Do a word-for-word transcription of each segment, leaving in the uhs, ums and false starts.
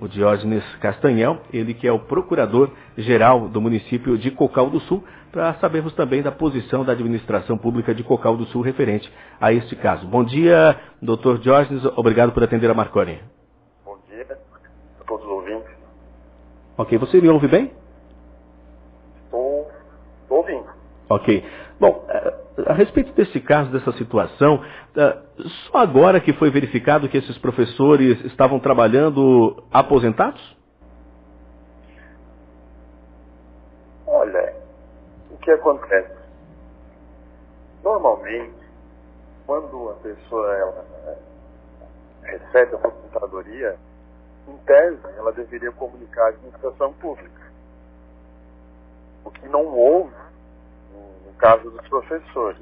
o Diógenes Castanhel, ele que é o procurador-geral do município de Cocal do Sul, para sabermos também da posição da administração pública de Cocal do Sul referente a este caso. Bom dia, doutor Diógenes, obrigado por atender a Marconi. Bom dia a todos os ouvintes. Ok, você me ouve bem? Estou, estou ouvindo. Ok. Bom, a respeito desse caso, dessa situação, só agora que foi verificado que esses professores estavam trabalhando aposentados? Olha, o que acontece? Normalmente, quando a pessoa ela, recebe a aposentadoria, em tese, ela deveria comunicar à administração pública. O que não houve no caso dos professores.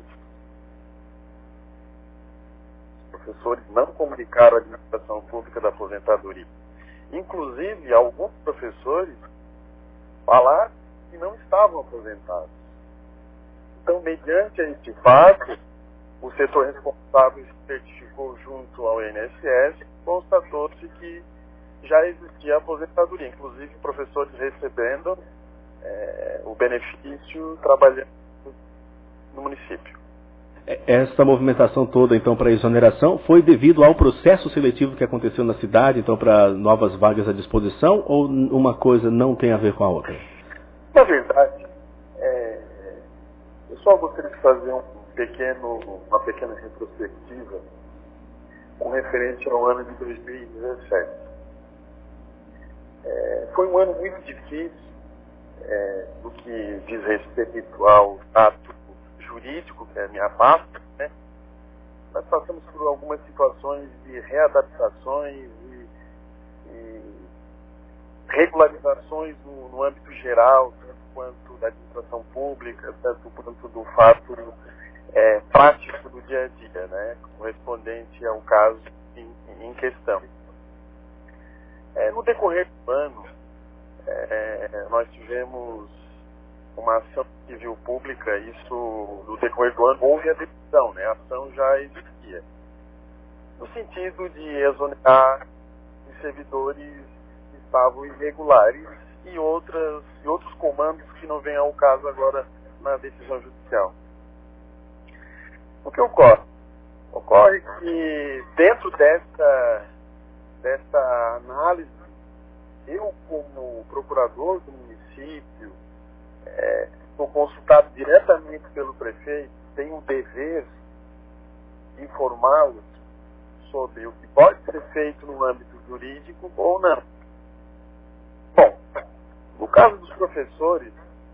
Os professores não comunicaram à administração pública da aposentadoria. Inclusive, alguns professores falaram que não estavam aposentados. Então, mediante este fato, o setor responsável certificou junto ao I N S S, constatou-se que já existia aposentadoria, inclusive professores recebendo é, o benefício trabalhando no município. Essa movimentação toda, então, para a exoneração, foi devido ao processo seletivo que aconteceu na cidade, então, para novas vagas à disposição, ou uma coisa não tem a ver com a outra? Na verdade, é, eu só gostaria de fazer um pequeno, uma pequena retrospectiva com referente ao ano de dois mil e dezessete. É, foi um ano muito difícil é, no que diz respeito ao ato jurídico, que é a minha pasta, né? Nós passamos por algumas situações de readaptações e, e regularizações no, no âmbito geral, tanto quanto da administração pública, tanto quanto do fato é, prático do dia a dia, né? Correspondente ao caso em, em questão. É, no decorrer do ano, é, nós tivemos uma ação civil pública, isso no decorrer do ano houve a decisão, né? A ação já existia. No sentido de exonerar os servidores que estavam irregulares e, outras, e outros comandos que não vêm ao caso agora na decisão judicial. O que ocorre? Ocorre que dentro desta, desta análise, eu como procurador do município, É, sou consultado diretamente pelo prefeito, tenho o dever de informá-los sobre o que pode ser feito no âmbito jurídico ou não. Bom, no caso dos professores,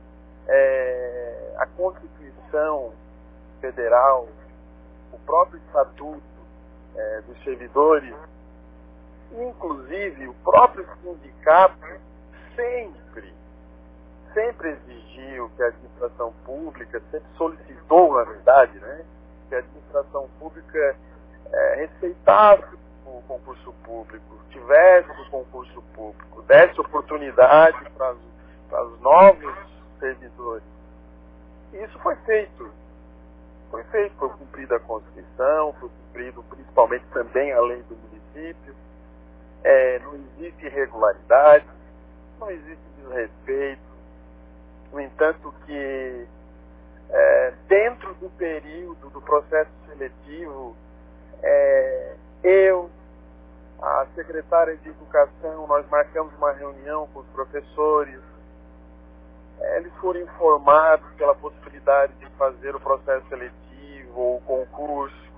é, a Constituição Federal, o próprio Estatuto é, dos Servidores, inclusive o próprio sindicato, sempre sempre exigiu que a administração pública, sempre solicitou, na verdade, né, que a administração pública é, respeitasse o concurso público, tivesse o concurso público, desse oportunidade para, para os novos servidores. E isso foi feito. Foi feito, foi cumprida a Constituição, foi cumprido principalmente também a lei do município. É, não existe irregularidade, não existe desrespeito. No entanto que é, dentro do período do processo seletivo, é, eu, a secretária de Educação, nós marcamos uma reunião com os professores, é, eles foram informados pela possibilidade de fazer o processo seletivo ou o concurso,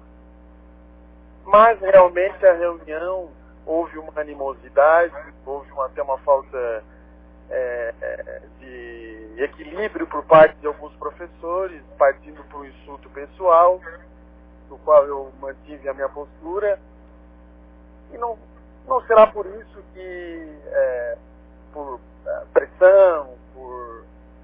mas realmente a reunião houve uma animosidade, houve uma, até uma falta É, de equilíbrio por parte de alguns professores, partindo para o insulto pessoal, do qual eu mantive a minha postura, e não, não será por isso que, é, por pressão, por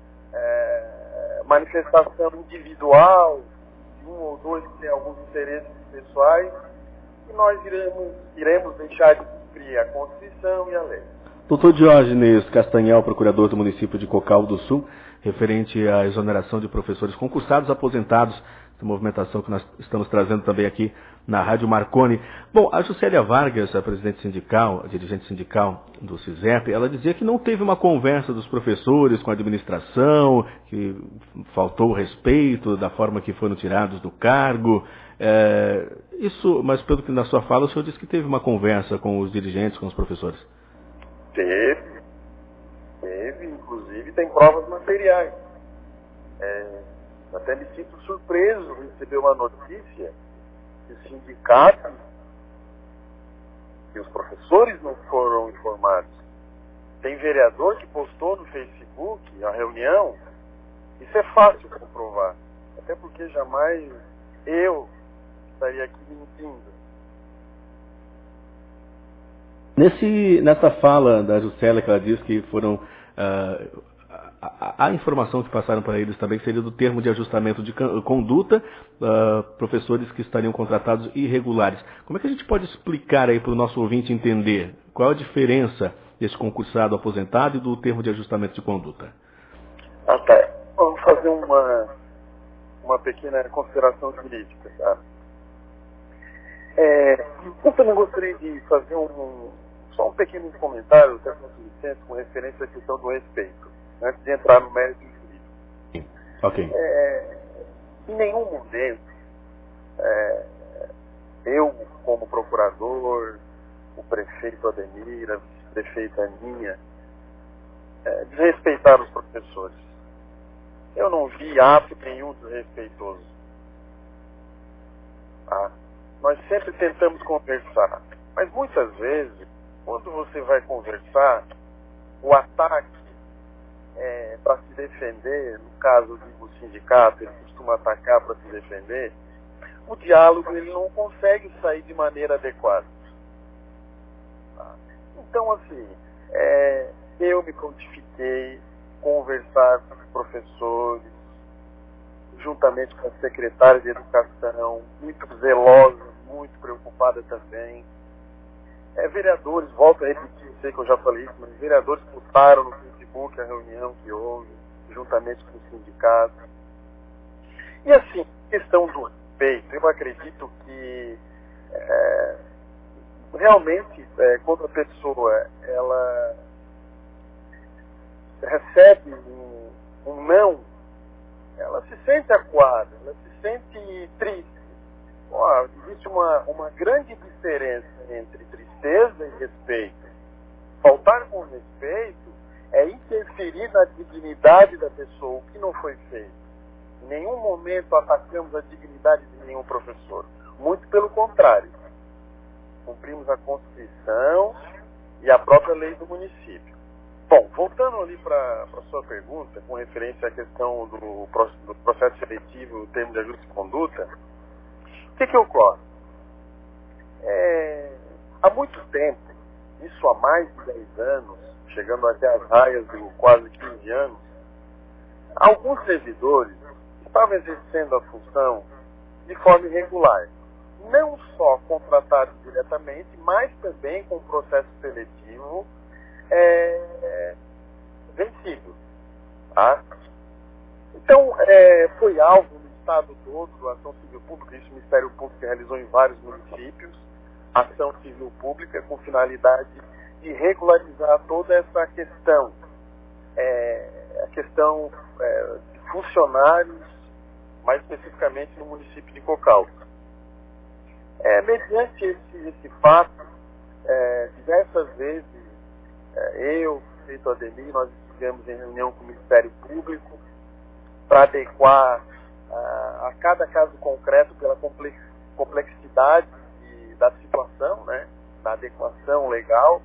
é, manifestação individual de um ou dois que tem alguns interesses pessoais, que nós iremos, iremos deixar de cumprir a Constituição e a lei. doutor Diógenes Castanhel, procurador do município de Cocal do Sul, referente à exoneração de professores concursados aposentados, essa movimentação que nós estamos trazendo também aqui na Rádio Marconi. Bom, a Juscelia Vargas, a presidente sindical, a dirigente sindical do CISEP, ela dizia que não teve uma conversa dos professores com a administração, que faltou respeito da forma que foram tirados do cargo. É, isso, mas pelo que na sua fala, o senhor disse que teve uma conversa com os dirigentes, com os professores. Teve, teve, inclusive tem provas materiais. É, até me sinto surpreso de receber uma notícia que o sindicato e os professores não foram informados. Tem vereador que postou no Facebook a reunião. Isso é fácil comprovar, até porque jamais eu estaria aqui mentindo. Nesse, nessa fala da Juscelia, que ela diz que foram... Uh, a, a, a informação que passaram para eles também seria do termo de ajustamento de conduta, uh, professores que estariam contratados irregulares. Como é que a gente pode explicar aí para o nosso ouvinte entender qual a diferença desse concursado aposentado e do termo de ajustamento de conduta? Ah, tá. Vamos fazer uma, uma pequena consideração jurídica, tá? É, eu também gostaria de fazer um, só um pequeno comentário, até com licença, com referência à questão do respeito, antes de entrar no mérito jurídico. Ok. É, em nenhum momento, é, eu, como procurador, o prefeito Ademir, a vice-prefeita Aninha, é, desrespeitaram os professores. Eu não vi ato nenhum desrespeitoso. Tá? Nós sempre tentamos conversar, mas muitas vezes, quando você vai conversar, o ataque é, para se defender, no caso do sindicato, ele costuma atacar para se defender, o diálogo ele não consegue sair de maneira adequada. Tá? Então, assim, é, eu me prontifiquei conversar com os professores, juntamente com a secretária de Educação, muito zelosa, muito preocupada também. É, vereadores, volto a repetir, sei que eu já falei isso, mas vereadores postaram no Facebook a reunião que houve, juntamente com o sindicato. E assim, questão do respeito, eu acredito que é, realmente, é, quando a pessoa ela recebe um, um não, ela se sente acuada, ela se sente triste. Ó, existe uma, uma grande diferença entre tristeza e respeito. Faltar com respeito é interferir na dignidade da pessoa, o que não foi feito. Em nenhum momento atacamos a dignidade de nenhum professor. Muito pelo contrário. Cumprimos a Constituição e a própria lei do município. Bom, voltando ali para a sua pergunta, com referência à questão do, do processo seletivo, o termo de ajuste de conduta, o que, que ocorre? É, há muito tempo, isso há mais de dez anos, chegando até as raias de quase quinze anos, alguns servidores estavam exercendo a função de forma irregular. Não só contratados diretamente, mas também com processo seletivo é, vencido. Tá? Então, é, foi alvo no estado todo da ação civil pública, isso o Ministério Público realizou em vários municípios, ação civil pública com finalidade de regularizar toda essa questão, é, a questão é, de funcionários, mais especificamente no município de Cocal. É, mediante esse, esse fato, é, diversas vezes, é, eu, o prefeito Ademir, nós estivemos em reunião com o Ministério Público para adequar a, a cada caso concreto pela complexidade de, da situação, né, da adequação legal.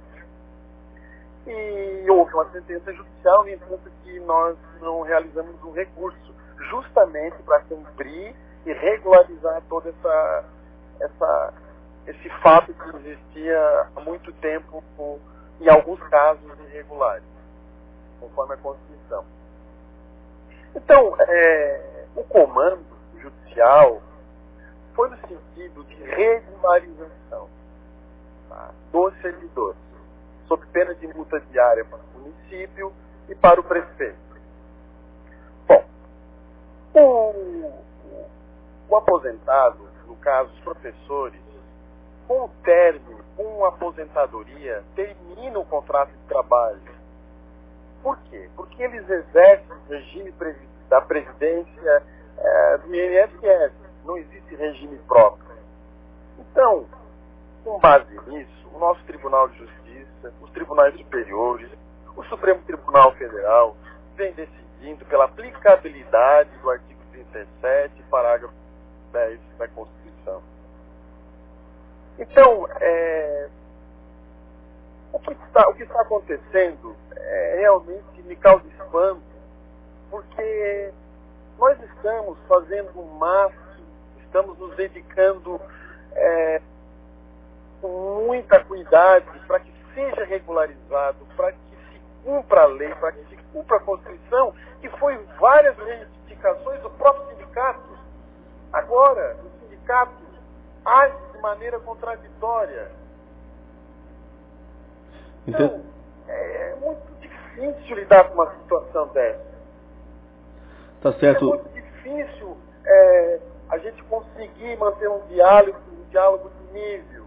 E houve uma sentença judicial, no entanto, que nós não realizamos um recurso, justamente para cumprir e regularizar toda essa, essa, esse fato que existia há muito tempo, em alguns casos irregulares, conforme a Constituição. Então, é, o comando judicial foi no sentido de regularização, tá, dos servidores, sob pena de multa diária para o município e para o prefeito. Bom, o, o aposentado, no caso, os professores, com o término, com a aposentadoria, terminam o contrato de trabalho. Por quê? Porque eles exercem o regime da Previdência é, do I N S S. Não existe regime próprio. Então, com base nisso, o nosso Tribunal de Justiça, os tribunais superiores, o Supremo Tribunal Federal, vem decidindo pela aplicabilidade do artigo trinta e sete, parágrafo dez da Constituição. Então, é, o, que está, o que está acontecendo é, realmente me causa espanto, porque nós estamos fazendo um máximo, estamos nos dedicando é, com muita cuidado para que seja regularizado, para que se cumpra a lei, para que se cumpra a Constituição, que foi várias reivindicações do próprio sindicato. Agora, o sindicato age de maneira contraditória. Então, é muito difícil lidar com uma situação dessa. Tá certo. É muito difícil é, a gente conseguir manter um diálogo, um diálogo de nível.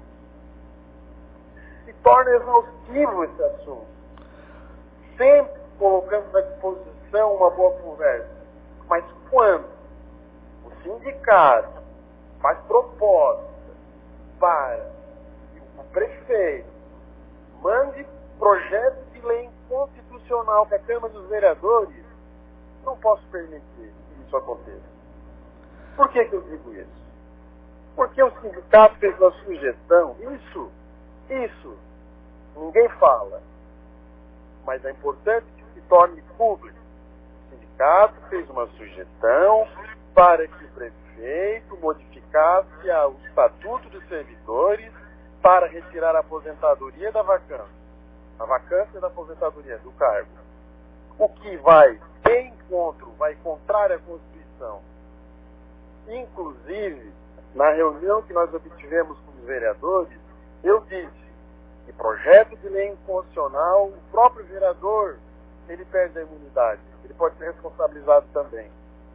Se torna exaustivo esse assunto. Sempre colocamos à disposição uma boa conversa. Mas quando o sindicato faz proposta para que o prefeito mande projeto de lei inconstitucional para a Câmara dos Vereadores, não posso permitir que isso aconteça. Por que que eu digo isso? Porque o sindicato fez uma sugestão, isso, isso, ninguém fala, mas é importante que se torne público. O sindicato fez uma sugestão para que o prefeito modificasse o Estatuto dos Servidores para retirar a aposentadoria da vacância, a vacância da aposentadoria do cargo. O que vai de encontro, vai contrário à Constituição. Inclusive, na reunião que nós obtivemos com os vereadores, eu disse que projeto de lei inconstitucional, o próprio vereador, ele perde a imunidade, ele pode ser responsabilizado também.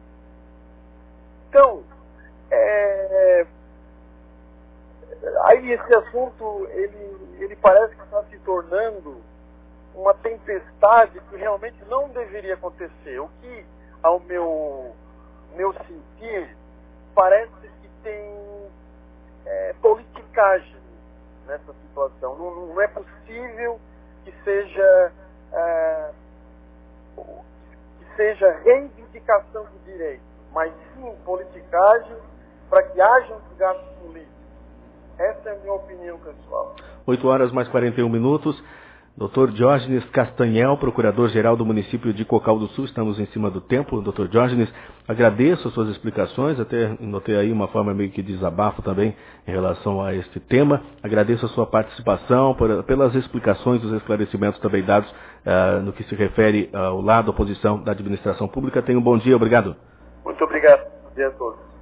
Então, é, aí esse assunto, ele, ele parece que está se tornando uma tempestade que realmente não deveria acontecer. O que, ao meu, meu sentir, parece que tem é, politicagem nessa situação. Não, não é possível que seja, é, que seja reivindicação de direito, mas sim politicagem para que haja um desgaste político. Essa é a minha opinião, pessoal. oito horas mais quarenta e um minutos. doutor Diógenes Castanhel, procurador-geral do município de Cocal do Sul. Estamos em cima do tempo. doutor Diógenes, agradeço as suas explicações. Até notei aí uma forma meio que de desabafo também em relação a este tema. Agradeço a sua participação, por, pelas explicações, os esclarecimentos também dados uh, no que se refere ao lado da oposição da administração pública. Tenha um bom dia. Obrigado. Muito obrigado. Bom dia a todos.